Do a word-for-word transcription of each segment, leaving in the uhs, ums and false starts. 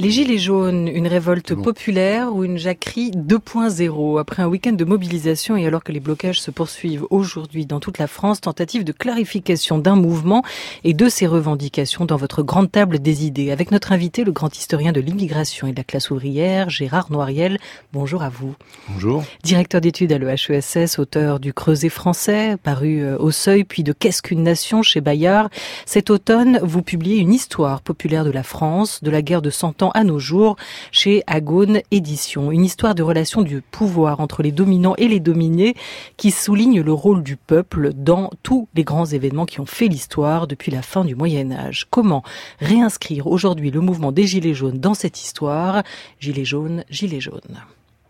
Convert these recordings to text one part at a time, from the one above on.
Les Gilets jaunes, une révolte bon. populaire ou une jacquerie deux point zéro. Après un week-end de mobilisation et alors que les blocages se poursuivent aujourd'hui dans toute la France, tentative de clarification d'un mouvement et de ses revendications dans votre grande table des idées. Avec notre invité, le grand historien de l'immigration et de la classe ouvrière, Gérard Noiriel. Bonjour à vous. Bonjour. Directeur d'études à l'E H E S S, auteur du Creuset français, paru au Seuil, puis de Qu'est-ce qu'une nation chez Bayard. Cet automne, vous publiez une histoire populaire de la France, de la guerre de Cent Ans à nos jours, chez Agone Éditions. Une histoire de relation du pouvoir entre les dominants et les dominés qui souligne le rôle du peuple dans tous les grands événements qui ont fait l'histoire depuis la fin du Moyen-Âge. Comment réinscrire aujourd'hui le mouvement des Gilets jaunes dans cette histoire? Gilets jaunes, Gilets jaunes.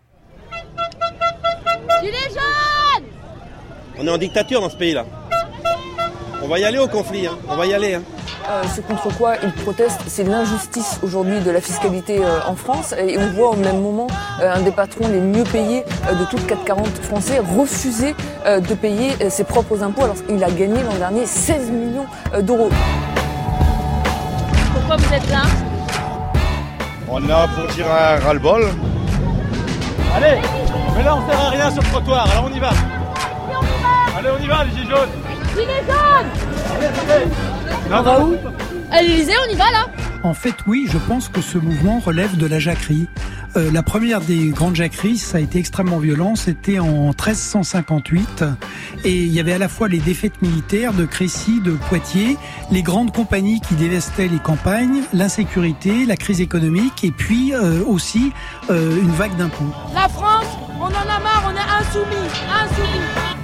Gilets jaunes! On est en dictature dans ce pays-là. On va y aller au conflit, hein. On va y aller. Hein. Euh, ce contre quoi ils protestent, c'est l'injustice aujourd'hui de la fiscalité euh, en France. Et on voit au même moment euh, un des patrons les mieux payés euh, de toute quatre quarante français refuser euh, de payer euh, ses propres impôts alors qu'il a gagné l'an dernier seize millions euh, d'euros. Pourquoi vous êtes là? On est là pour dire un ras-le-bol. Allez, mais là on sert à rien sur le trottoir, alors on y va. Allez, on y va les gilets jaunes. Gilets jaunes! Allez, allez. On va où? À l'Élysée, on y va là? En fait, oui, je pense que ce mouvement relève de la jacquerie. Euh, la première des grandes jacqueries, ça a été extrêmement violent, c'était en treize cent cinquante-huit. Et il y avait à la fois les défaites militaires de Crécy, de Poitiers, les grandes compagnies qui dévastaient les campagnes, l'insécurité, la crise économique, et puis euh, aussi euh, une vague d'impôts. La France, on en a marre, on est insoumis, insoumis.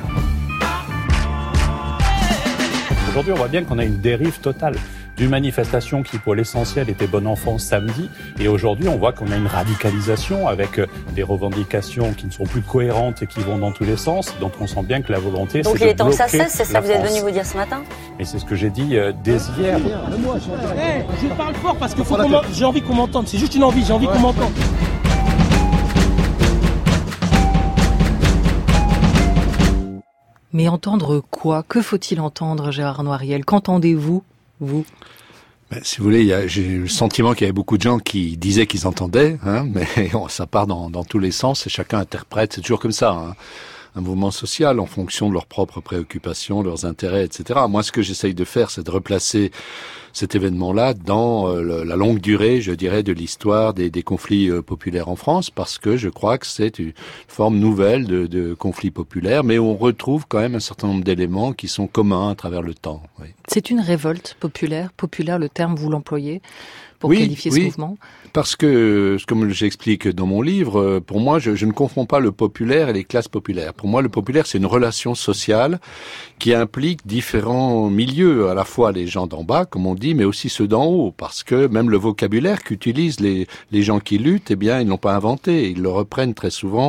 Aujourd'hui, on voit bien qu'on a une dérive totale d'une manifestation qui, pour l'essentiel, était bon enfant samedi. Et aujourd'hui, on voit qu'on a une radicalisation avec des revendications qui ne sont plus cohérentes et qui vont dans tous les sens. Donc, on sent bien que la volonté, Donc, c'est de bloquer. Donc, il est temps que ça cesse, c'est ça que vous êtes venu vous dire ce matin? Mais c'est ce que j'ai dit euh, dès hier. Hey, je parle fort parce que faut qu'on j'ai envie qu'on m'entende. C'est juste une envie, j'ai envie ouais. qu'on m'entende. Mais entendre quoi? Que faut-il entendre, Gérard Noiriel? Qu'entendez-vous, vous? Ben, si vous voulez, il y a, j'ai eu le sentiment qu'il y avait beaucoup de gens qui disaient qu'ils entendaient, hein, mais ça part dans, dans tous les sens et chacun interprète. C'est toujours comme ça, hein, un mouvement social en fonction de leurs propres préoccupations, leurs intérêts, et cetera. Moi, ce que j'essaye de faire, c'est de replacer cet événement-là dans euh, la longue durée, je dirais, de l'histoire des, des conflits euh, populaires en France, parce que je crois que c'est une forme nouvelle de, de conflits populaires, mais on retrouve quand même un certain nombre d'éléments qui sont communs à travers le temps. Oui. C'est une révolte populaire, populaire, le terme vous l'employez pour oui, qualifier oui, ce mouvement? Parce que, comme j'explique dans mon livre, pour moi, je, je ne confonds pas le populaire et les classes populaires. Pour moi, le populaire, c'est une relation sociale qui implique différents milieux, à la fois les gens d'en bas, comme on dit, mais aussi ceux d'en haut, parce que même le vocabulaire qu'utilisent les, les gens qui luttent, eh bien, ils l'ont pas inventé, ils le reprennent très souvent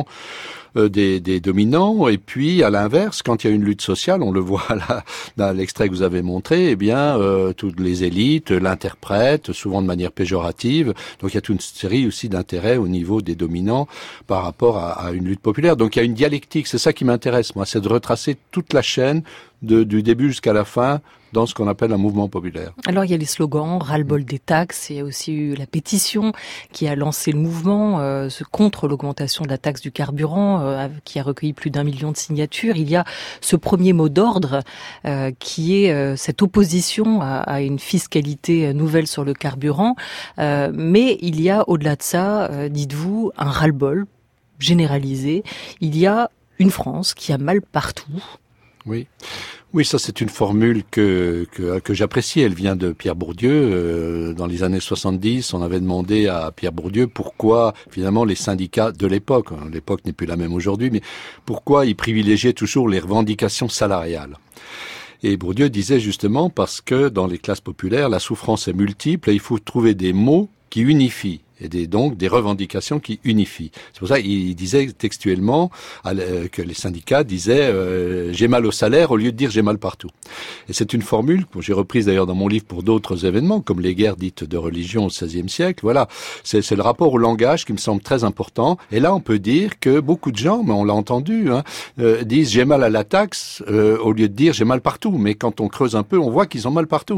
Des, des dominants, et puis à l'inverse, quand il y a une lutte sociale, on le voit là dans l'extrait que vous avez montré, eh bien euh, toutes les élites l'interprètent souvent de manière péjorative. Donc il y a toute une série aussi d'intérêts au niveau des dominants par rapport à, à une lutte populaire. Donc il y a une dialectique, c'est ça qui m'intéresse moi, c'est de retracer toute la chaîne de, du début jusqu'à la fin dans ce qu'on appelle un mouvement populaire. Alors il y a les slogans, ras-le-bol des taxes, il y a aussi eu la pétition qui a lancé le mouvement euh, contre l'augmentation de la taxe du carburant, euh, qui a recueilli plus d'un million de signatures. Il y a ce premier mot d'ordre euh, qui est euh, cette opposition à, à une fiscalité nouvelle sur le carburant, euh, mais il y a au-delà de ça, euh, dites-vous, un ras-le-bol généralisé. Il y a une France qui a mal partout. Oui. Oui, ça c'est une formule que que, que j'apprécie. Elle vient de Pierre Bourdieu. Euh, dans les années soixante-dix, on avait demandé à Pierre Bourdieu pourquoi finalement les syndicats de l'époque, hein, l'époque n'est plus la même aujourd'hui, mais pourquoi ils privilégiaient toujours les revendications salariales. Et Bourdieu disait justement parce que dans les classes populaires, la souffrance est multiple et il faut trouver des mots qui unifient. Et des, donc des revendications qui unifient. C'est pour ça qu'il disait textuellement euh, que les syndicats disaient euh, « j'ai mal au salaire » au lieu de dire « j'ai mal partout ». Et c'est une formule que j'ai reprise d'ailleurs dans mon livre pour d'autres événements, comme les guerres dites de religion au seizième siècle. Voilà, c'est, c'est le rapport au langage qui me semble très important. Et là, on peut dire que beaucoup de gens, mais on l'a entendu, hein, euh, disent « j'ai mal à la taxe euh, » au lieu de dire « j'ai mal partout ». Mais quand on creuse un peu, on voit qu'ils ont mal partout.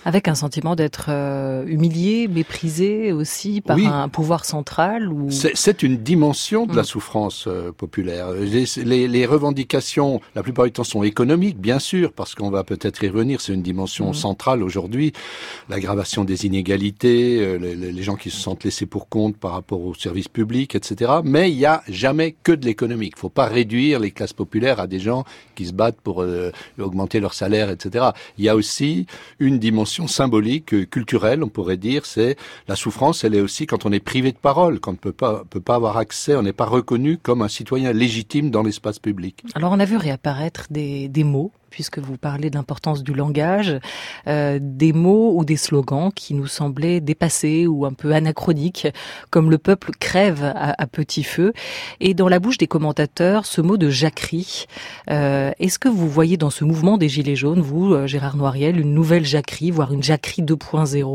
Avec un sentiment d'être euh, humilié, méprisé aussi par oui. un pouvoir central ou... c'est, c'est une dimension de mmh. la souffrance euh, populaire. Les, les, les revendications, la plupart du temps, sont économiques, bien sûr, parce qu'on va peut-être y revenir, c'est une dimension mmh. centrale aujourd'hui. L'aggravation des inégalités, euh, les, les gens qui se sentent laissés pour compte par rapport aux services publics, et cetera. Mais il n'y a jamais que de l'économique. Il ne faut pas réduire les classes populaires à des gens qui se battent pour euh, augmenter leur salaire, et cetera. Il y a aussi une dimension symbolique, culturelle, on pourrait dire, c'est la souffrance, elle est aussi quand on est privé de parole, quand on ne peut pas, peut pas avoir accès, on n'est pas reconnu comme un citoyen légitime dans l'espace public. Alors on a vu réapparaître des, des mots, puisque vous parlez de l'importance du langage, euh, des mots ou des slogans qui nous semblaient dépassés ou un peu anachroniques, comme le peuple crève à, à petit feu. Et dans la bouche des commentateurs, ce mot de jacquerie, euh, est-ce que vous voyez dans ce mouvement des Gilets jaunes, vous, Gérard Noiriel, une nouvelle jacquerie, voire une jacquerie deux point zéro ?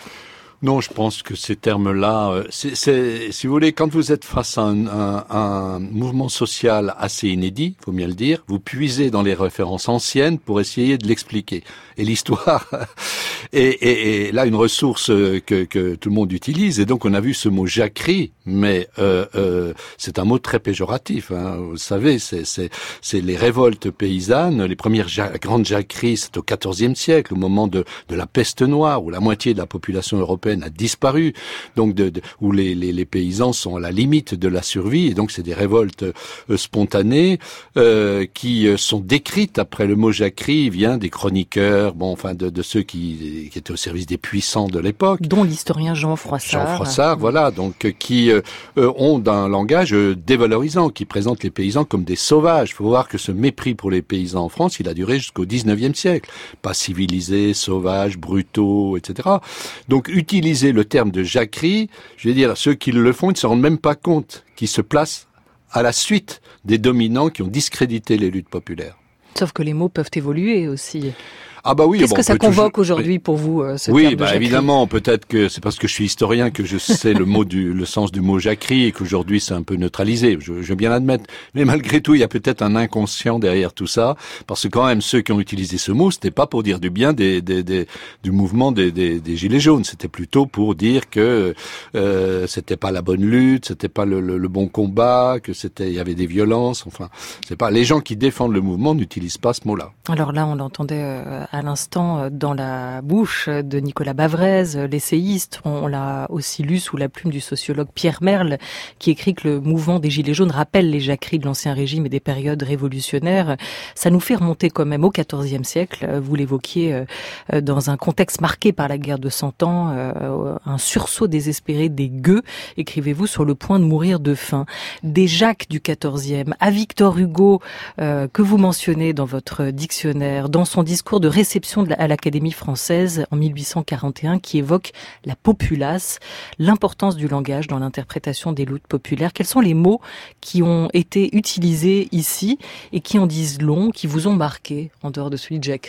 Non, je pense que ces termes-là, c'est, c'est, si vous voulez, quand vous êtes face à un, un, un mouvement social assez inédit, faut bien le dire, vous puisez dans les références anciennes pour essayer de l'expliquer. Et l'histoire est, est, est là une ressource que, que tout le monde utilise. Et donc on a vu ce mot jacquerie, mais euh, euh, c'est un mot très péjoratif. Hein. Vous savez, c'est, c'est, c'est les révoltes paysannes. Les premières ja- grandes jacqueries, c'est au quatorzième siècle, au moment de, de la peste noire, où la moitié de la population européenne a disparu, donc de, de, où les, les, les paysans sont à la limite de la survie, et donc c'est des révoltes euh, spontanées euh, qui euh, sont décrites après le mot jacquerie, vient des chroniqueurs, bon, enfin de, de ceux qui, qui étaient au service des puissants de l'époque, dont l'historien Jean Froissart. Jean Froissart, voilà, donc qui euh, ont un langage euh, dévalorisant, qui présente les paysans comme des sauvages. Il faut voir que ce mépris pour les paysans en France, il a duré jusqu'au dix-neuvième siècle, pas civilisés, sauvages, brutaux, et cetera. Donc utiliser le terme de jacquerie, je veux dire, ceux qui le font, ils ne se rendent même pas compte qu'ils se placent à la suite des dominants qui ont discrédité les luttes populaires. Sauf que les mots peuvent évoluer aussi. Ah bah oui, Qu'est-ce bon, que ça convoque toujours... aujourd'hui pour vous, euh, ce oui, terme de bah jacquerie ? Évidemment, peut-être que c'est parce que je suis historien que je sais le mot du, le sens du mot jacquerie et qu'aujourd'hui c'est un peu neutralisé. Je, je veux bien l'admettre, mais malgré tout, il y a peut-être un inconscient derrière tout ça, parce que quand même ceux qui ont utilisé ce mot, c'était pas pour dire du bien des, des, des du mouvement des, des, des gilets jaunes, c'était plutôt pour dire que euh, c'était pas la bonne lutte, c'était pas le, le, le bon combat, que c'était, il y avait des violences. Enfin, c'est pas les gens qui défendent le mouvement n'utilisent pas ce mot-là. Alors là, on l'entendait euh, à l'instant. Euh, dans la bouche de Nicolas Bavrez, l'essayiste. On l'a aussi lu sous la plume du sociologue Pierre Merle, qui écrit que le mouvement des Gilets jaunes rappelle les jacqueries de l'Ancien Régime et des périodes révolutionnaires. Ça nous fait remonter quand même au quatorzième siècle. Vous l'évoquiez, dans un contexte marqué par la guerre de Cent Ans, un sursaut désespéré des gueux, écrivez-vous, sur le point de mourir de faim. Des Jacques du quatorzième, à Victor Hugo, euh, que vous mentionnez dans votre dictionnaire, dans son discours de réception de la, à la Académie française en mille huit cent quarante et un, qui évoque la populace, l'importance du langage dans l'interprétation des luttes populaires. Quels sont les mots qui ont été utilisés ici et qui en disent long, qui vous ont marqué, en dehors de celui de jacquerie ?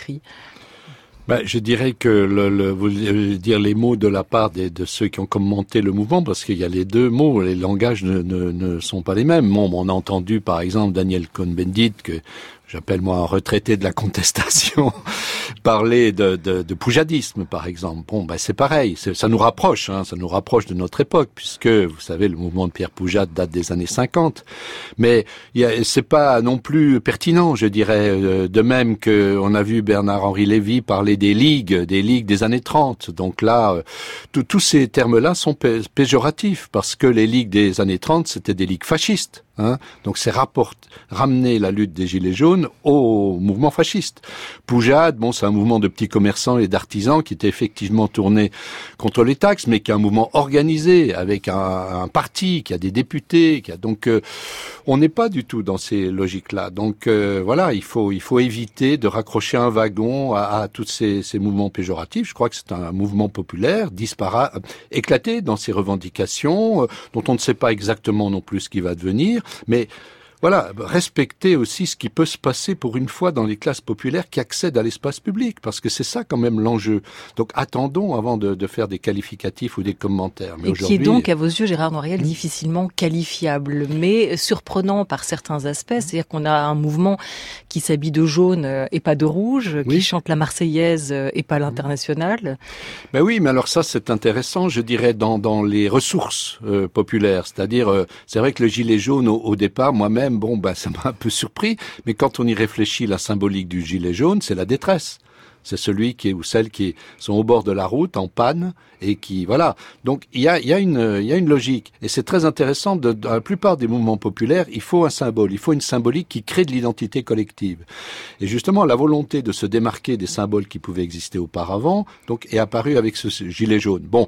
Ben, je dirais que le, le, vous dire les mots de la part des, de ceux qui ont commenté le mouvement, parce qu'il y a les deux mots, les langages ne, ne, ne sont pas les mêmes. Bon, on a entendu par exemple Daniel Cohn-Bendit, que j'appelle moi un retraité de la contestation, parler de, de, de poujadisme par exemple. Bon, ben c'est pareil, c'est, ça nous rapproche, hein, ça nous rapproche de notre époque, puisque vous savez le mouvement de Pierre Poujade date des années cinquante. Mais il y a, c'est pas non plus pertinent, je dirais. De même que on a vu Bernard-Henri Lévy parler des ligues, des ligues des années trente. Donc là, tous ces termes-là sont pé- péjoratifs, parce que les ligues des années trente, c'était des ligues fascistes. Hein, donc c'est rapport, ramener la lutte des Gilets jaunes au mouvement fasciste. Poujade, bon, c'est un mouvement de petits commerçants et d'artisans qui était effectivement tourné contre les taxes, mais qui est un mouvement organisé avec un, un parti, qui a des députés, qui a donc euh, on n'est pas du tout dans ces logiques-là. Donc euh, voilà, il faut il faut éviter de raccrocher un wagon à, à tous ces, ces mouvements péjoratifs. Je crois que c'est un mouvement populaire, disparate, éclaté dans ses revendications, euh, dont on ne sait pas exactement non plus ce qui va devenir. Mais Voilà, respecter aussi ce qui peut se passer pour une fois dans les classes populaires qui accèdent à l'espace public, parce que c'est ça quand même l'enjeu. Donc attendons avant de, de faire des qualificatifs ou des commentaires. Mais et qui est donc, à vos yeux, Gérard Noiriel, difficilement qualifiable, mais surprenant par certains aspects. C'est-à-dire qu'on a un mouvement qui s'habille de jaune et pas de rouge, qui oui. chante la Marseillaise et pas l'Internationale. Ben oui, mais alors ça c'est intéressant, je dirais, dans, dans les ressources euh, populaires. C'est-à-dire, euh, c'est vrai que le gilet jaune, au, au départ, moi-même, bon, ben, ça m'a un peu surpris, mais quand on y réfléchit, la symbolique du gilet jaune, c'est la détresse. C'est celui qui est, ou celle qui sont au bord de la route, en panne, et qui, voilà. Donc, il y a, il y a une, il y a une logique. Et c'est très intéressant, de, dans la plupart des mouvements populaires, il faut un symbole. Il faut une symbolique qui crée de l'identité collective. Et justement, la volonté de se démarquer des symboles qui pouvaient exister auparavant, donc, est apparue avec ce, ce gilet jaune. Bon.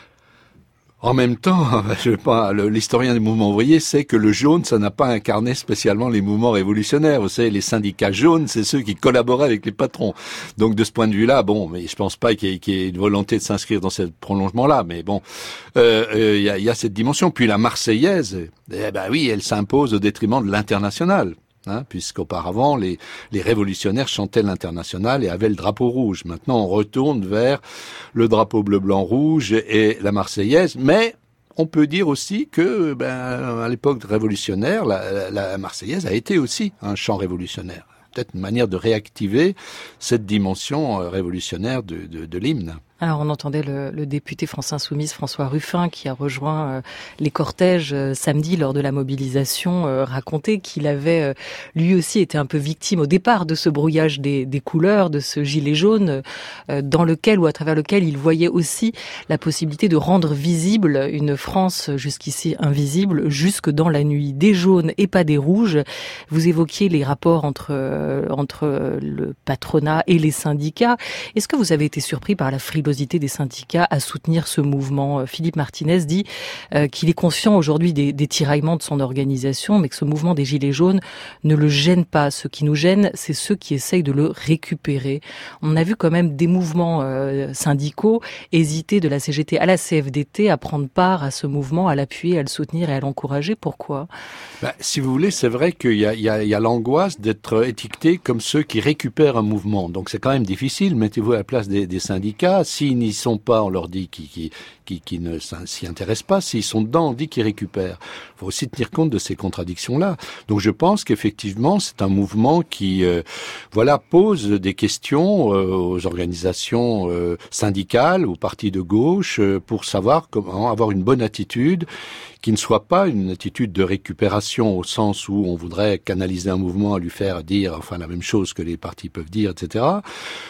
En même temps, je sais pas, l'historien des mouvements ouvriers sait que le jaune, ça n'a pas incarné spécialement les mouvements révolutionnaires. Vous savez, les syndicats jaunes, c'est ceux qui collaboraient avec les patrons. Donc, de ce point de vue-là, bon, mais je pense pas qu'il y ait, qu'il y ait une volonté de s'inscrire dans ce prolongement-là. Mais bon, euh, euh, il y a, il y a cette dimension. Puis la Marseillaise, eh ben oui, elle s'impose au détriment de l'international. Hein, puisqu'auparavant, les, les révolutionnaires chantaient l'Internationale et avaient le drapeau rouge. Maintenant, on retourne vers le drapeau bleu-blanc-rouge et la Marseillaise, mais on peut dire aussi que, ben, à l'époque révolutionnaire, la, la Marseillaise a été aussi un chant révolutionnaire. Peut-être une manière de réactiver cette dimension révolutionnaire de, de, de l'hymne. Alors on entendait le, le député France Insoumise François Ruffin qui a rejoint euh, les cortèges euh, samedi lors de la mobilisation euh, raconter qu'il avait euh, lui aussi été un peu victime au départ de ce brouillage des, des couleurs, de ce gilet jaune euh, dans lequel ou à travers lequel il voyait aussi la possibilité de rendre visible une France jusqu'ici invisible jusque dans la nuit. Des jaunes et pas des rouges. Vous évoquiez les rapports entre, euh, entre le patronat et les syndicats. Est-ce que vous avez été surpris par la frilosité des syndicats à soutenir ce mouvement? Philippe Martinez dit euh, qu'il est conscient aujourd'hui des, des tiraillements de son organisation, mais que ce mouvement des Gilets jaunes ne le gêne pas. Ce qui nous gêne, c'est ceux qui essayent de le récupérer. On a vu quand même des mouvements euh, syndicaux hésiter de la C G T à la C F D T à prendre part à ce mouvement, à l'appuyer, à le soutenir et à l'encourager. Pourquoi? Bah, si vous voulez, c'est vrai qu'il y a, il y a, il y a l'angoisse d'être étiqueté comme ceux qui récupèrent un mouvement. Donc c'est quand même difficile. Mettez-vous à la place des, des syndicats. S'ils n'y sont pas, on leur dit qu'ils, qu'ils, qu'ils, qu'ils ne s'y intéressent pas. S'ils sont dedans, on dit qu'ils récupèrent. Il faut aussi tenir compte de ces contradictions-là. Donc je pense qu'effectivement, c'est un mouvement qui, euh, voilà, pose des questions euh, aux organisations euh, syndicales, aux partis de gauche, euh, pour savoir comment avoir une bonne attitude, qui ne soit pas une attitude de récupération au sens où on voudrait canaliser un mouvement à lui faire dire enfin la même chose que les partis peuvent dire, et cetera.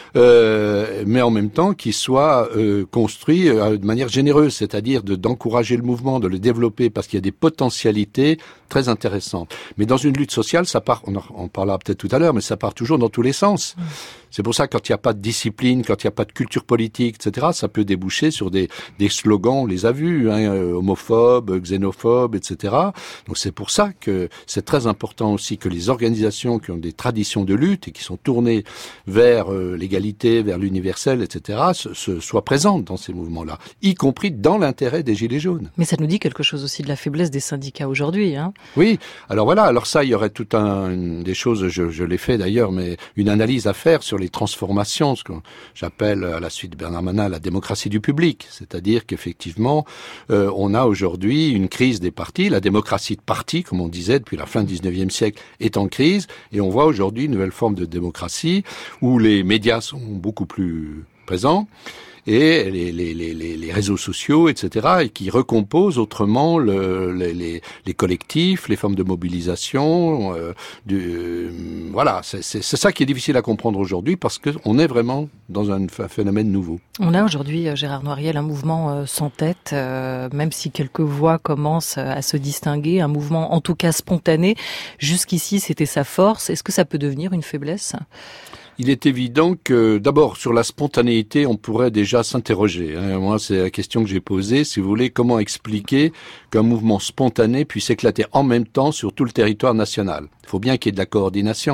Euh, mais en même temps qui soit euh, construit euh, de manière généreuse, c'est-à-dire de, d'encourager le mouvement, de le développer, parce qu'il y a des potentialités très intéressantes. Mais dans une lutte sociale, ça part, on en, on parlera peut-être tout à l'heure, mais ça part toujours dans tous les sens. Mmh. C'est pour ça que quand il n'y a pas de discipline, quand il n'y a pas de culture politique, et cetera, ça peut déboucher sur des, des slogans, on les a vus, hein, homophobes, xénophobes, et cetera. Donc c'est pour ça que c'est très important aussi que les organisations qui ont des traditions de lutte et qui sont tournées vers euh, l'égalité, vers l'universel, et cetera, se, se, soient présentes dans ces mouvements-là, y compris dans l'intérêt des Gilets jaunes. Mais ça nous dit quelque chose aussi de la faiblesse des syndicats aujourd'hui, hein. Oui, alors voilà, alors ça, il y aurait tout un, une, des choses, je, je l'ai fait d'ailleurs, mais une analyse à faire sur les transformations, ce que j'appelle à la suite de Bernard Manin la démocratie du public, c'est-à-dire qu'effectivement, euh, on a aujourd'hui une crise des partis, la démocratie de parti, comme on disait depuis la fin du dix-neuvième siècle, est en crise, et on voit aujourd'hui une nouvelle forme de démocratie où les médias sont beaucoup plus présents, et les, les, les, les réseaux sociaux, et cetera, et qui recomposent autrement le, les, les, les collectifs, les formes de mobilisation. Euh, du, euh, voilà, c'est, c'est, c'est ça qui est difficile à comprendre aujourd'hui, parce qu'on est vraiment dans un phénomène nouveau. On a aujourd'hui, Gérard Noiriel, un mouvement euh, sans tête, euh, même si quelques voix commencent à se distinguer, un mouvement en tout cas spontané. Jusqu'ici, c'était sa force. Est-ce que ça peut devenir une faiblesse ? Il est évident que, d'abord, sur la spontanéité, on pourrait déjà s'interroger. Hein. Moi, c'est la question que j'ai posée. Si vous voulez, comment expliquer qu'un mouvement spontané puisse éclater en même temps sur tout le territoire national ? Il faut bien qu'il y ait de la coordination.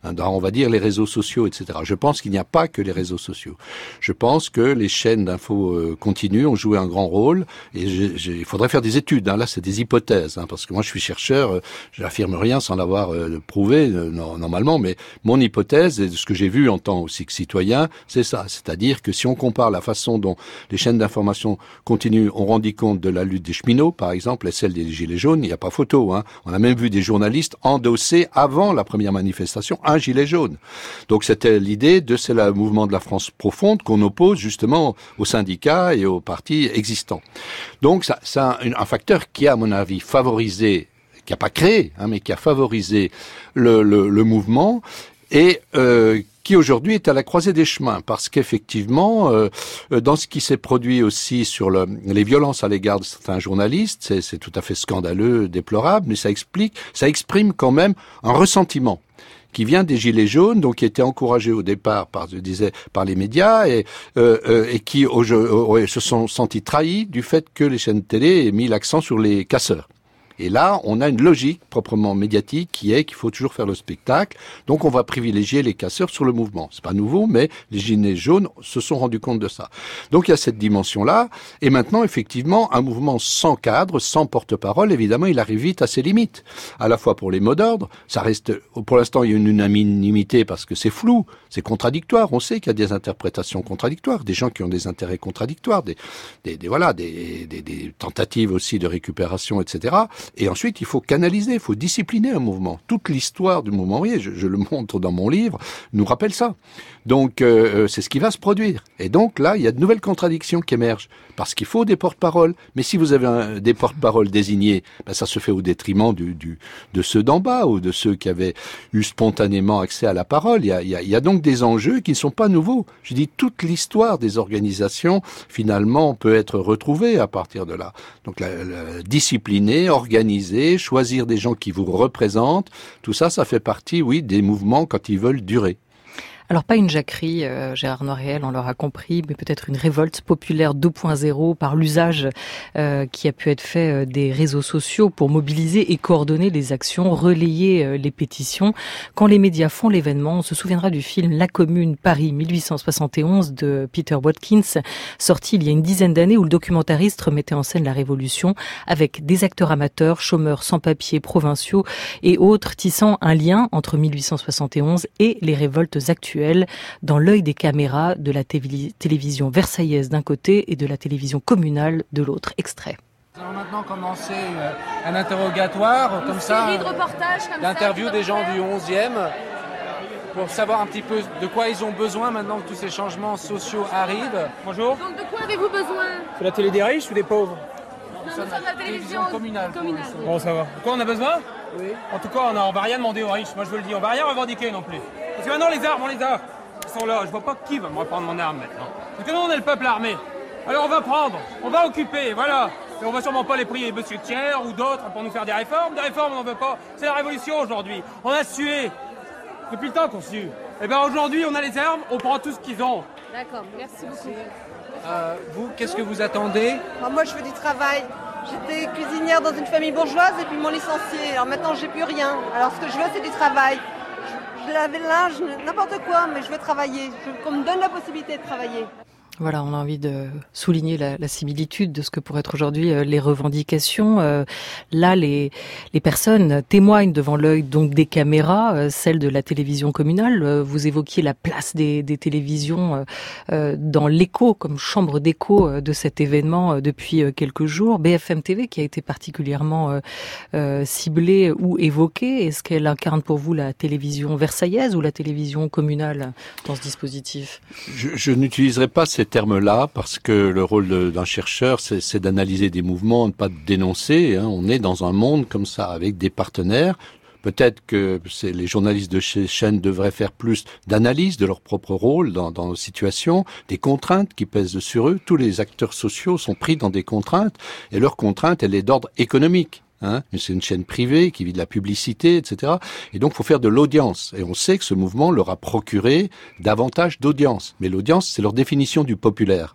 dans, on va dire, les réseaux sociaux, et cetera. Je pense qu'il n'y a pas que les réseaux sociaux. Je pense que les chaînes d'infos euh, continues ont joué un grand rôle, et j'ai, j'ai, il faudrait faire des études. Hein. Là, c'est des hypothèses, hein, parce que moi, je suis chercheur, euh, je n'affirme rien sans l'avoir euh, prouvé euh, normalement, mais mon hypothèse, et ce que j'ai vu en tant aussi que citoyen, c'est ça. C'est-à-dire que si on compare la façon dont les chaînes d'information continues ont rendu compte de la lutte des cheminots, par exemple, et celle des Gilets jaunes, il n'y a pas photo. Hein. On a même vu des journalistes endosser, avant la première manifestation, un gilet jaune. Donc c'était l'idée de c'est le mouvement de la France profonde qu'on oppose justement aux syndicats et aux partis existants. Donc ça, c'est un, un facteur qui a, à mon avis, favorisé, qui n'a pas créé, hein, mais qui a favorisé le, le, le mouvement et euh, qui aujourd'hui est à la croisée des chemins, parce qu'effectivement, euh, dans ce qui s'est produit aussi sur le, les violences à l'égard de certains journalistes, c'est, c'est tout à fait scandaleux, déplorable, mais ça explique, ça exprime quand même un ressentiment qui vient des Gilets jaunes, donc qui était encouragé au départ par, je disais, par les médias et, euh, euh, et qui au, euh, se sont sentis trahis du fait que les chaînes de télé aient mis l'accent sur les casseurs. Et là, on a une logique proprement médiatique qui est qu'il faut toujours faire le spectacle. Donc, on va privilégier les casseurs sur le mouvement. C'est pas nouveau, mais les Gilets jaunes se sont rendus compte de ça. Donc, il y a cette dimension-là. Et maintenant, effectivement, un mouvement sans cadre, sans porte-parole, évidemment, il arrive vite à ses limites. À la fois pour les mots d'ordre, ça reste, pour l'instant, il y a une unanimité parce que c'est flou, c'est contradictoire. On sait qu'il y a des interprétations contradictoires, des gens qui ont des intérêts contradictoires, des, des, des voilà, des, des, des tentatives aussi de récupération, et cetera. Et ensuite, il faut canaliser, il faut discipliner un mouvement. Toute l'histoire du mouvement ouvrier, je, je le montre dans mon livre, nous rappelle ça. Donc, euh, c'est ce qui va se produire. Et donc, là, il y a de nouvelles contradictions qui émergent. Parce qu'il faut des porte-paroles. Mais si vous avez un, des porte-paroles désignés, ben, ça se fait au détriment du, du, de ceux d'en bas ou de ceux qui avaient eu spontanément accès à la parole. Il y a, il y a, il y a donc des enjeux qui ne sont pas nouveaux. Je dis, toute l'histoire des organisations, finalement, peut être retrouvée à partir de là. Donc, la, la, discipliner, organiser, choisir des gens qui vous représentent, tout ça, ça fait partie, oui, des mouvements quand ils veulent durer. Alors pas une jacquerie, euh, Gérard Noiriel, on l'aura compris, mais peut-être une révolte populaire deux point zéro par l'usage euh, qui a pu être fait euh, des réseaux sociaux pour mobiliser et coordonner les actions, relayer euh, les pétitions. Quand les médias font l'événement, on se souviendra du film La Commune, Paris mille huit cent soixante et onze de Peter Watkins, sorti il y a une dizaine d'années, où le documentariste remettait en scène la Révolution avec des acteurs amateurs, chômeurs sans papier, provinciaux et autres, tissant un lien entre mille huit cent soixante et onze et les révoltes actuelles, dans l'œil des caméras de la télévis- télévision versaillaise d'un côté et de la télévision communale de l'autre. Extrait. Nous allons maintenant commencer euh, un interrogatoire, Une comme ça, série de reportages comme d'interviews ça, des gens faire. du onzième, pour savoir un petit peu de quoi ils ont besoin maintenant que tous ces changements sociaux arrivent. Bonjour. Donc de quoi avez-vous besoin? C'est la télé des riches ou des pauvres? Nous sommes la télévision communale. communale. Bon, ça va. De quoi on a besoin? Oui. En tout cas, on, a, on va rien demander aux riches. Moi, je veux le dire, on va rien revendiquer non plus. Parce que maintenant, les armes, on les a. Ils sont là. Je vois pas qui va me reprendre mon arme maintenant. Parce que nous, on est le peuple armé. Alors, on va prendre, on va occuper, voilà. Et on va sûrement pas les prier Monsieur Thiers ou d'autres pour nous faire des réformes. Des réformes, on n'en veut pas. C'est la révolution aujourd'hui. On a sué. Depuis le temps qu'on sue. Et bien aujourd'hui, on a les armes, on prend tout ce qu'ils ont. D'accord, merci beaucoup. Euh, vous, qu'est-ce que vous attendez? Alors moi, je veux du travail. J'étais cuisinière dans une famille bourgeoise et puis ils m'ont licenciée. Alors maintenant, j'ai plus rien. Alors ce que je veux, c'est du travail. Je, je lave le linge, n'importe quoi, mais je veux travailler. Je veux qu'on me donne la possibilité de travailler. Voilà, on a envie de souligner la, la similitude de ce que pourraient être aujourd'hui euh, les revendications. Euh, là, les, les personnes témoignent devant l'œil donc des caméras, euh, celle de la télévision communale. Euh, vous évoquiez la place des, des télévisions euh, euh, dans l'écho, comme chambre d'écho euh, de cet événement euh, depuis euh, quelques jours. B F M T V qui a été particulièrement euh, euh, ciblée ou évoquée. Est-ce qu'elle incarne pour vous la télévision versaillaise ou la télévision communale dans ce dispositif? Je, je n'utiliserai pas ces termes-là parce que le rôle de, d'un chercheur, c'est, c'est d'analyser des mouvements, ne pas de dénoncer. Hein. On est dans un monde comme ça, avec des partenaires. Peut-être que c'est, les journalistes de ces chaînes devraient faire plus d'analyse de leur propre rôle dans, dans nos situations, des contraintes qui pèsent sur eux. Tous les acteurs sociaux sont pris dans des contraintes et leur contrainte, elle est d'ordre économique. Hein, c'est une chaîne privée qui vit de la publicité, et cetera. Et donc, il faut faire de l'audience. Et on sait que ce mouvement leur a procuré davantage d'audience. Mais l'audience, c'est leur définition du populaire.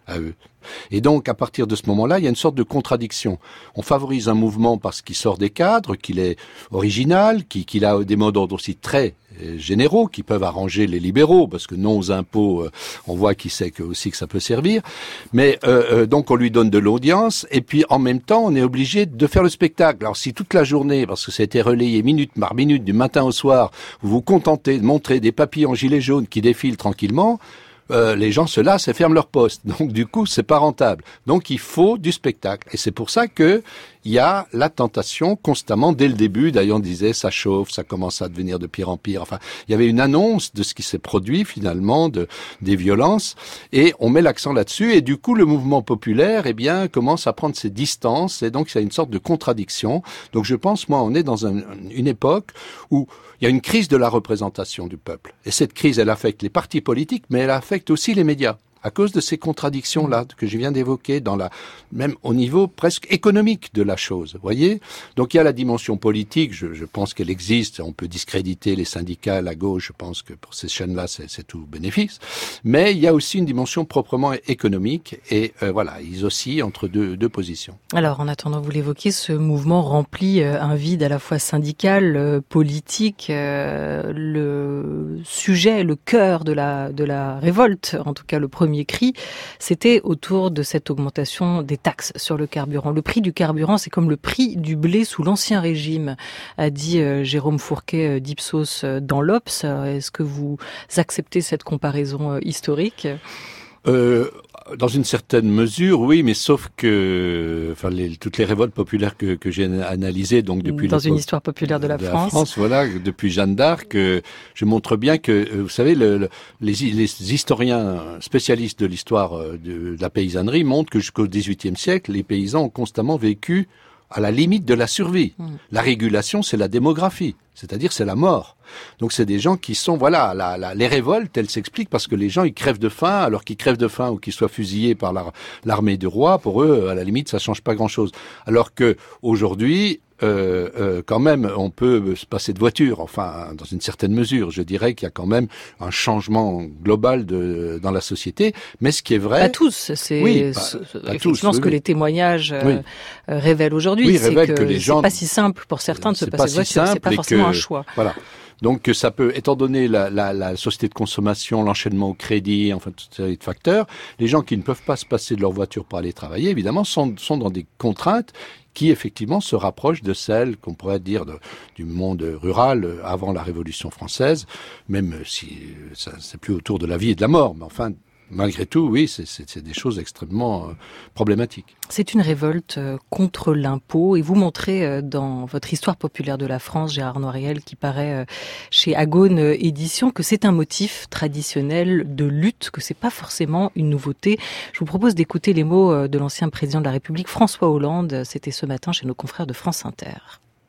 à eux. Et donc, à partir de ce moment-là, il y a une sorte de contradiction. On favorise un mouvement parce qu'il sort des cadres, qu'il est original, qu'il a des mots d'ordre aussi très généraux, qui peuvent arranger les libéraux, parce que non aux impôts, on voit qui sait que, aussi que ça peut servir. Mais euh, donc, on lui donne de l'audience, et puis en même temps, on est obligé de faire le spectacle. Alors, si toute la journée, parce que ça a été relayé minute par minute, du matin au soir, vous vous contentez de montrer des papillons en gilet jaune qui défilent tranquillement, Euh, les gens se lassent et ferment leur poste. Donc du coup, c'est pas rentable. Donc il faut du spectacle. Et c'est pour ça que il y a la tentation constamment dès le début. D'ailleurs, on disait ça chauffe, ça commence à devenir de pire en pire. Enfin, il y avait une annonce de ce qui s'est produit finalement, de des violences, et on met l'accent là-dessus. Et du coup, le mouvement populaire, eh bien, commence à prendre ses distances. Et donc, il y a une sorte de contradiction. Donc, je pense, moi, on est dans un, une époque où il y a une crise de la représentation du peuple. Et cette crise, elle affecte les partis politiques, mais elle affecte aussi les médias. À cause de ces contradictions-là que je viens d'évoquer, dans la, même au niveau presque économique de la chose, voyez. Donc il y a la dimension politique, je, je pense qu'elle existe, on peut discréditer les syndicats, la gauche, je pense que pour ces chaînes-là, c'est, c'est tout bénéfice. Mais il y a aussi une dimension proprement économique, et euh, voilà, ils oscillent entre deux, deux positions. Alors, en attendant, vous l'évoquez, ce mouvement remplit euh, un vide à la fois syndical, euh, politique, euh, le sujet, le cœur de la, de la révolte, en tout cas le premier cri, c'était autour de cette augmentation des taxes sur le carburant. Le prix du carburant, c'est comme le prix du blé sous l'Ancien Régime, a dit euh, Jérôme Fourquet euh, d'Ipsos euh, dans l'Obs. Est-ce que vous acceptez cette comparaison euh, historique ? Euh, dans une certaine mesure, oui, mais sauf que, enfin, les, toutes les révoltes populaires que, que j'ai analysées, donc depuis dans une histoire populaire de la de France, la France, voilà, depuis Jeanne d'Arc, euh, je montre bien que, vous savez, le, le, les, les historiens spécialistes de l'histoire de, de la paysannerie montrent que jusqu'au dix-huitième siècle, les paysans ont constamment vécu à la limite de la survie. Mmh. La régulation, c'est la démographie, c'est-à-dire c'est la mort. Donc c'est des gens qui sont, voilà, la, la, les révoltes, elles s'expliquent parce que les gens, ils crèvent de faim, alors qu'ils crèvent de faim ou qu'ils soient fusillés par la, l'armée du roi, pour eux, à la limite, ça change pas grand-chose. Alors que aujourd'hui, euh, euh, quand même, on peut se passer de voiture, enfin, dans une certaine mesure. Je dirais qu'il y a quand même un changement global de, dans la société, mais ce qui est vrai... Pas tous, c'est oui, pas, pas effectivement tous, oui, ce que oui. les témoignages oui. euh, révèlent aujourd'hui, oui, c'est que, que les gens... c'est pas si simple pour certains de se passer de voiture, si c'est pas forcément que, un choix. Voilà. Donc ça peut, étant donné la, la, la société de consommation, l'enchaînement au crédit, enfin toute série de facteurs, les gens qui ne peuvent pas se passer de leur voiture pour aller travailler, évidemment, sont, sont dans des contraintes qui effectivement se rapprochent de celles qu'on pourrait dire de, du monde rural avant la Révolution française, même si ça, c'est plus autour de la vie et de la mort, mais enfin... Malgré tout, oui, c'est, c'est, c'est des choses extrêmement euh, problématiques. C'est une révolte euh, contre l'impôt, et vous montrez euh, dans votre Histoire populaire de la France, Gérard Noiriel, qui paraît euh, chez Agone euh, Éditions, que c'est un motif traditionnel de lutte, que c'est pas forcément une nouveauté. Je vous propose d'écouter les mots euh, de l'ancien président de la République, François Hollande. C'était ce matin chez nos confrères de France Inter.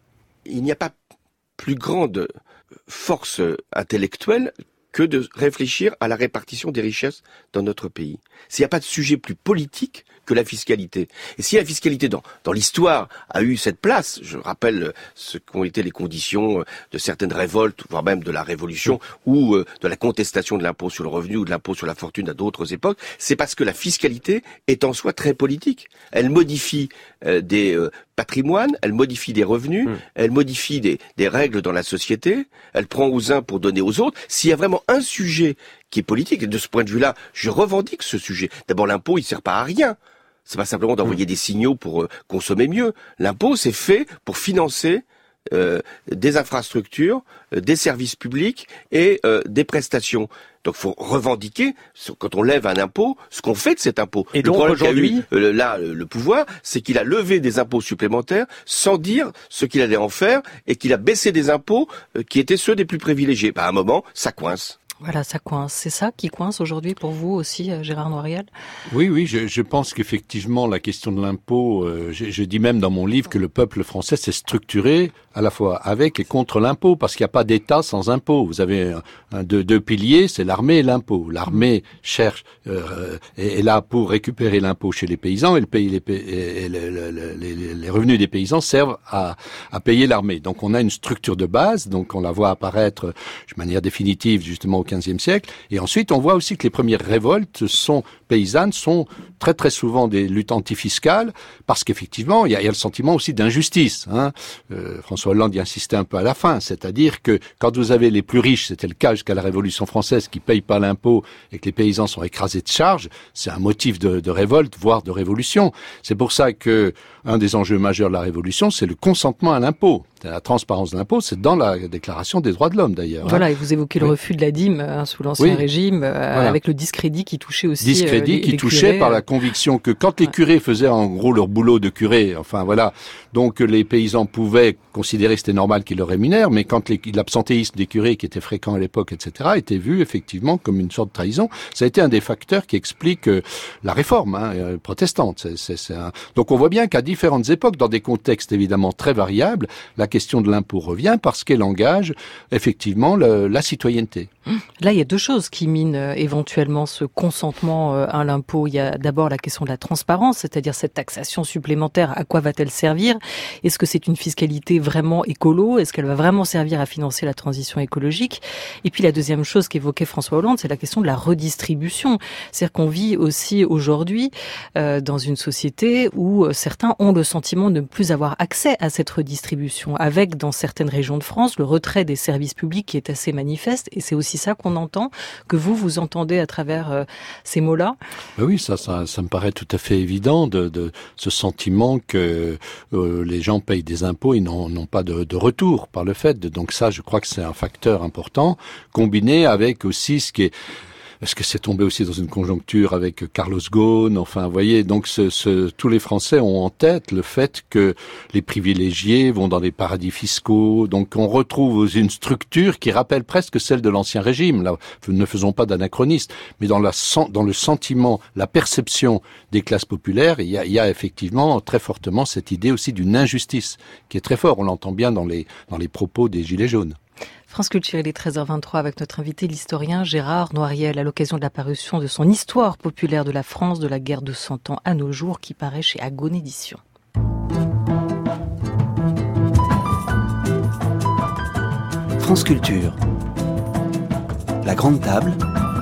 Il n'y a pas plus grande force intellectuelle que de réfléchir à la répartition des richesses dans notre pays. S'il n'y a pas de sujet plus politique que la fiscalité, et si la fiscalité dans, dans l'histoire a eu cette place, je rappelle ce qu'ont été les conditions de certaines révoltes, voire même de la Révolution, ou de la contestation de l'impôt sur le revenu ou de l'impôt sur la fortune à d'autres époques, c'est parce que la fiscalité est en soi très politique. Elle modifie euh, des euh, patrimoines, elle modifie des revenus, mmh. elle modifie des, des règles dans la société, elle prend aux uns pour donner aux autres. S'il y a vraiment un sujet qui est politique, et de ce point de vue-là, je revendique ce sujet. D'abord, l'impôt, il sert pas à rien. C'est pas simplement d'envoyer mmh. des signaux pour euh, consommer mieux. L'impôt, c'est fait pour financer euh, des infrastructures, euh, des services publics et euh, des prestations. Donc, faut revendiquer, quand on lève un impôt, ce qu'on fait de cet impôt. Et le donc, problème aujourd'hui, qu'a eu, euh, là, le pouvoir, c'est qu'il a levé des impôts supplémentaires sans dire ce qu'il allait en faire et qu'il a baissé des impôts euh, qui étaient ceux des plus privilégiés. Bah, à un moment, ça coince. Voilà, ça coince. C'est ça qui coince aujourd'hui pour vous aussi, Gérard Noiriel ? Oui, oui, je, je pense qu'effectivement, la question de l'impôt, euh, je, je dis même dans mon livre que le peuple français s'est structuré à la fois avec et contre l'impôt, parce qu'il n'y a pas d'État sans impôt. Vous avez un, un, deux, deux piliers, c'est l'armée et l'impôt. L'armée cherche, euh, est, est là pour récupérer l'impôt chez les paysans, et, le pays, les, et le, le, le, les, les revenus des paysans servent à, à payer l'armée. Donc on a une structure de base, donc on la voit apparaître de manière définitive justement au quinzième siècle. Et ensuite, on voit aussi que les premières révoltes sont paysannes, sont très très souvent des luttes antifiscales, parce qu'effectivement, il y a, il y a le sentiment aussi d'injustice. Hein. Euh, François Hollande y insistait un peu à la fin, c'est-à-dire que quand vous avez les plus riches, c'était le cas jusqu'à la Révolution française, qui payent pas l'impôt et que les paysans sont écrasés de charges, c'est un motif de, de révolte, voire de révolution. C'est pour ça que un des enjeux majeurs de la Révolution, c'est le consentement à l'impôt. La transparence de l'impôt, c'est dans la Déclaration des droits de l'homme, d'ailleurs. Voilà, hein. et vous évoquez oui. le refus de la dîme hein, sous l'Ancien oui. Régime, euh, voilà. avec le discrédit qui touchait aussi discrédit euh, les, qui les touchait curés, par euh... la conviction que quand les curés faisaient en gros leur boulot de curé, enfin voilà, donc les paysans pouvaient considérer que c'était normal qu'ils le rémunèrent, mais quand les, l'absentéisme des curés qui était fréquent à l'époque, et cetera, était vu effectivement comme une sorte de trahison, ça a été un des facteurs qui explique euh, la réforme hein, euh, protestante. C'est, c'est, c'est un... Donc on voit bien qu'à différentes époques, dans des contextes évidemment très variables, la question de l'impôt revient parce qu'elle engage effectivement le, la citoyenneté. Là, il y a deux choses qui minent euh, éventuellement ce consentement euh, à l'impôt. Il y a d'abord la question de la transparence, c'est-à-dire cette taxation supplémentaire, à quoi va-t-elle servir ? Est-ce que c'est une fiscalité vraiment écolo ? Est-ce qu'elle va vraiment servir à financer la transition écologique ? Et puis la deuxième chose qu'évoquait François Hollande, c'est la question de la redistribution. C'est-à-dire qu'on vit aussi aujourd'hui euh, dans une société où euh, certains ont le sentiment de ne plus avoir accès à cette redistribution, avec dans certaines régions de France le retrait des services publics qui est assez manifeste, et c'est aussi ça qu'on entend, que vous, vous entendez à travers euh, ces mots-là. Ben oui, ça, ça, ça me paraît tout à fait évident, de, de ce sentiment que euh, les gens payent des impôts et n'ont, n'ont pas de, de retour par le fait. De, donc ça, je crois que c'est un facteur important, combiné avec aussi ce qui est... Est-ce que c'est tombé aussi dans une conjoncture avec Carlos Ghosn ? Enfin, vous voyez, donc ce, ce, tous les Français ont en tête le fait que les privilégiés vont dans des paradis fiscaux. Donc on retrouve une structure qui rappelle presque celle de l'Ancien Régime. Là, ne faisons pas d'anachronisme, mais dans, la, dans le sentiment, la perception des classes populaires, il y a, il y a effectivement très fortement cette idée aussi d'une injustice qui est très forte. On l'entend bien dans les, dans les propos des Gilets jaunes. France Culture, il est treize heures vingt-trois avec notre invité, l'historien Gérard Noiriel, à l'occasion de la parution de son Histoire populaire de la France de la guerre de Cent Ans à nos jours, qui paraît chez Agone Éditions. France Culture. La Grande Table.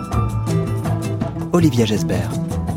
Olivia Gesbert.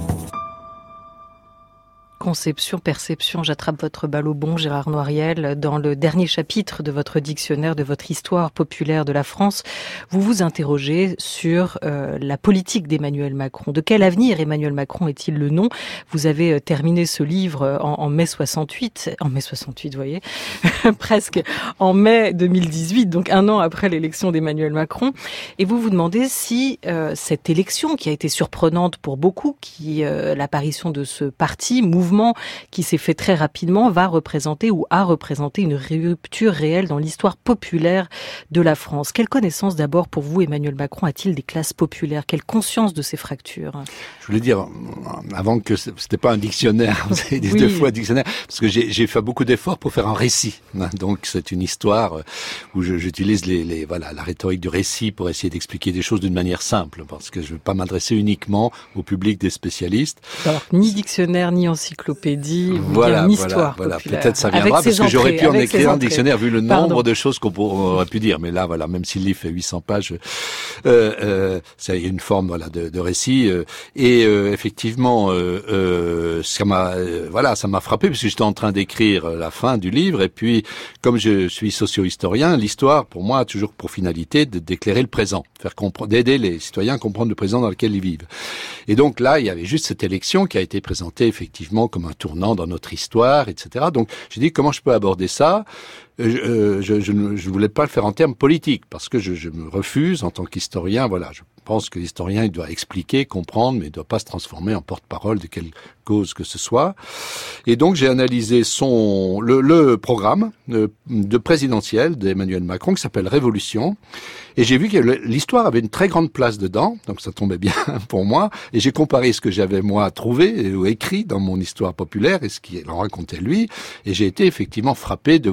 Conception, perception, j'attrape votre balle au bon, Gérard Noiriel. Dans le dernier chapitre de votre dictionnaire, de votre Histoire populaire de la France, vous vous interrogez sur euh, la politique d'Emmanuel Macron. De quel avenir Emmanuel Macron est-il le nom ? Vous avez euh, terminé ce livre en, en mai soixante-huit, en mai soixante-huit, vous voyez, presque en mai deux mille dix-huit, donc un an après l'élection d'Emmanuel Macron. Et vous vous demandez si euh, cette élection, qui a été surprenante pour beaucoup, qui euh, l'apparition de ce parti, mouvement qui s'est fait très rapidement, va représenter ou a représenté une rupture réelle dans l'histoire populaire de la France. Quelle connaissance d'abord pour vous, Emmanuel Macron, a-t-il des classes populaires ? Quelle conscience de ces fractures ? Je voulais dire, avant que c'était pas un dictionnaire, vous avez dit oui. deux fois dictionnaire, parce que j'ai, j'ai fait beaucoup d'efforts pour faire un récit. Donc c'est une histoire où je, j'utilise les, les, voilà, la rhétorique du récit pour essayer d'expliquer des choses d'une manière simple, parce que je ne veux pas m'adresser uniquement au public des spécialistes. Alors, ni dictionnaire, ni encyclopédie. Voilà, une histoire voilà, populaire. Peut-être ça viendra avec parce que entrées, j'aurais pu en écrire un entrées. dictionnaire vu le nombre Pardon. de choses qu'on aurait pu dire. Mais là, voilà, même si le livre fait huit cents pages, euh, euh, ça y a une forme, voilà, de, de récit. Euh, et euh, effectivement, euh, euh, ça m'a, euh, voilà, ça m'a frappé parce que j'étais en train d'écrire la fin du livre. Et puis, comme je suis socio-historien, l'histoire, pour moi, a toujours pour finalité de, d'éclairer le présent, faire comprendre, d'aider les citoyens à comprendre le présent dans lequel ils vivent. Et donc là, il y avait juste cette élection qui a été présentée effectivement comme un tournant dans notre histoire, et cetera. Donc, j'ai dit comment je peux aborder ça. Euh, je, je ne je voulais pas le faire en termes politiques parce que je, je me refuse en tant qu'historien. Voilà, je pense que l'historien il doit expliquer, comprendre, mais il ne doit pas se transformer en porte-parole de quelque cause que ce soit. Et donc j'ai analysé son le, le programme de, de présidentiel d'Emmanuel Macron qui s'appelle Révolution. Et j'ai vu que l'histoire avait une très grande place dedans, donc ça tombait bien pour moi. Et j'ai comparé ce que j'avais moi trouvé ou écrit dans mon histoire populaire et ce qu'il en racontait lui. Et j'ai été effectivement frappé de voir que les classes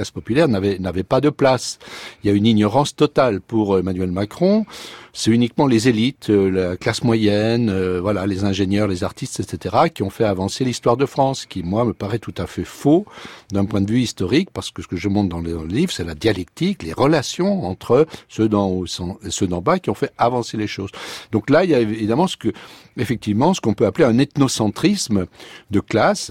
classe populaire n'avait, n'avait pas de place. Il y a une ignorance totale pour Emmanuel Macron. C'est uniquement les élites, euh, la classe moyenne, euh, voilà, les ingénieurs, les artistes, et cetera, qui ont fait avancer l'histoire de France, qui, moi, me paraît tout à fait faux d'un point de vue historique, parce que ce que je montre dans le, dans le livre, c'est la dialectique, les relations entre ceux d'en haut et ceux d'en bas qui ont fait avancer les choses. Donc là, il y a évidemment ce que, effectivement, ce qu'on peut appeler un ethnocentrisme de classe,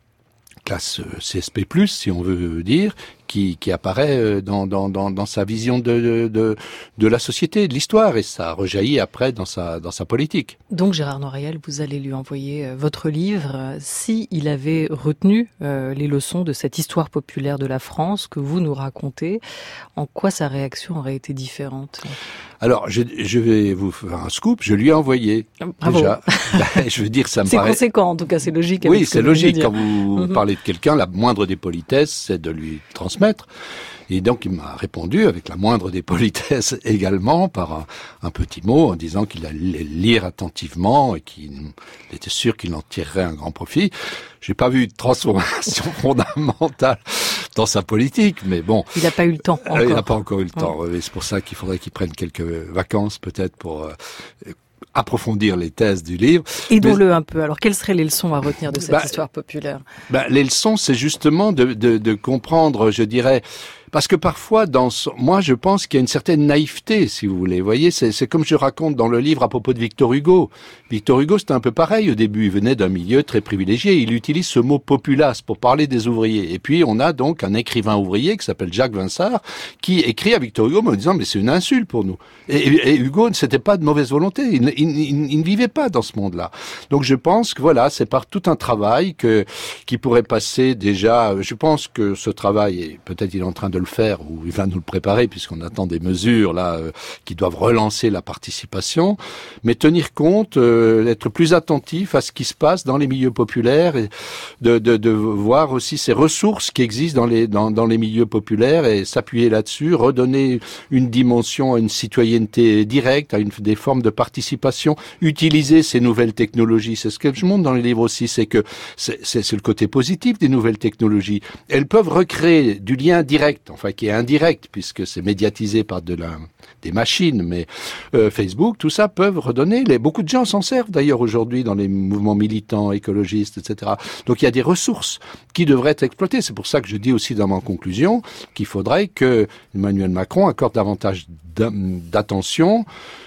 classe C S P plus, si on veut dire, qui, qui apparaît dans, dans, dans, dans sa vision de, de, de la société, de l'histoire, et ça rejaillit après dans sa, dans sa politique. Donc Gérard Noiriel, vous allez lui envoyer votre livre. Si il avait retenu euh, les leçons de cette histoire populaire de la France que vous nous racontez, en quoi sa réaction aurait été différente ? Alors, je, je vais vous faire un scoop, je lui ai envoyé. Bravo. Déjà. Je veux dire, ça me c'est paraît... C'est conséquent, en tout cas, c'est logique. Oui, avec c'est logique. Quand vous mm-hmm. parlez de quelqu'un, la moindre des politesses, c'est de lui transmettre. Et donc, il m'a répondu avec la moindre des politesses également par un, un petit mot en disant qu'il allait lire attentivement et qu'il était sûr qu'il en tirerait un grand profit. J'ai pas vu de transformation fondamentale dans sa politique, mais bon. Il n'a pas eu le temps encore. Il n'a pas encore eu le temps. Ouais. C'est pour ça qu'il faudrait qu'il prenne quelques vacances peut-être pour euh, approfondir les thèses du livre. Aidons-le mais... un peu. Alors, quelles seraient les leçons à retenir de cette bah, histoire populaire ? bah, Les leçons, c'est justement de, de, de comprendre, je dirais... Parce que parfois, dans son... moi, je pense qu'il y a une certaine naïveté, si vous voulez. Vous voyez, c'est, c'est comme je raconte dans le livre à propos de Victor Hugo. Victor Hugo, c'était un peu pareil au début. Il venait d'un milieu très privilégié. Il utilise ce mot populace pour parler des ouvriers. Et puis, on a donc un écrivain ouvrier qui s'appelle Jacques Vinsart, qui écrit à Victor Hugo en disant, mais c'est une insulte pour nous. Et, et, et Hugo, c'était pas de mauvaise volonté. Il, il, il, il ne vivait pas dans ce monde-là. Donc, je pense que voilà, c'est par tout un travail que, qui pourrait passer déjà. Je pense que ce travail, et peut-être il est en train de le faire, ou il va nous le préparer, puisqu'on attend des mesures là euh, qui doivent relancer la participation, mais tenir compte, euh, être plus attentif à ce qui se passe dans les milieux populaires, et de, de, de voir aussi ces ressources qui existent dans les, dans, dans les milieux populaires, et s'appuyer là-dessus, redonner une dimension à une citoyenneté directe, à une, des formes de participation, utiliser ces nouvelles technologies. C'est ce que je montre dans les livres aussi, c'est que c'est, c'est, c'est le côté positif des nouvelles technologies. Elles peuvent recréer du lien direct, enfin qui est indirect puisque c'est médiatisé par de la, des machines, mais euh, Facebook, tout ça peuvent redonner. Les, beaucoup de gens s'en servent d'ailleurs aujourd'hui dans les mouvements militants, écologistes, et cetera. Donc il y a des ressources qui devraient être exploitées. C'est pour ça que je dis aussi dans ma conclusion qu'il faudrait que Emmanuel Macron accorde davantage d'attention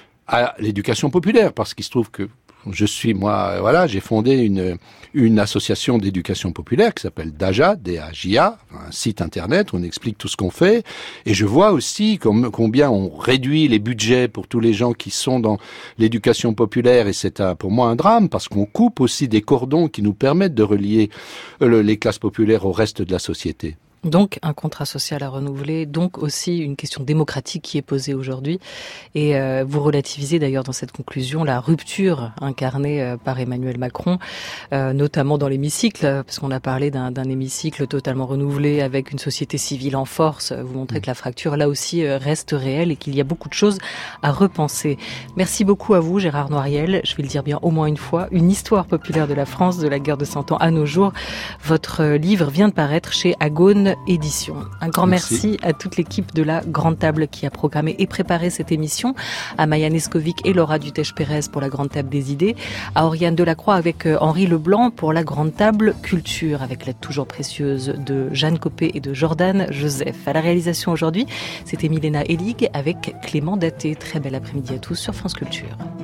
à l'éducation populaire, parce qu'il se trouve que je suis, moi, voilà, j'ai fondé une, une association d'éducation populaire qui s'appelle DAJA, D A J A, un site internet où on explique tout ce qu'on fait. Et je vois aussi comme, combien on réduit les budgets pour tous les gens qui sont dans l'éducation populaire. Et c'est un, pour moi un drame, parce qu'on coupe aussi des cordons qui nous permettent de relier le, les classes populaires au reste de la société. Donc un contrat social à renouveler, donc aussi une question démocratique qui est posée aujourd'hui. Et euh, vous relativisez d'ailleurs dans cette conclusion la rupture incarnée euh, par Emmanuel Macron, euh, notamment dans l'hémicycle, parce qu'on a parlé d'un, d'un hémicycle totalement renouvelé avec une société civile en force. Vous montrez que la fracture là aussi euh, reste réelle et qu'il y a beaucoup de choses à repenser. Merci beaucoup à vous Gérard Noiriel, je vais le dire bien au moins une fois, une histoire populaire de la France de la guerre de Cent Ans à nos jours. Votre euh, livre vient de paraître chez Agone Édition. Un grand merci. merci à toute l'équipe de la Grande Table qui a programmé et préparé cette émission, à Maya Neskovic et Laura Dutèche-Pérez pour la Grande Table des idées, à Oriane Delacroix avec Henri Leblanc pour la Grande Table Culture, avec l'aide toujours précieuse de Jeanne Copé et de Jordan Joseph. À la réalisation aujourd'hui, c'était Milena Elig avec Clément Daté. Très bel après-midi à tous sur France Culture.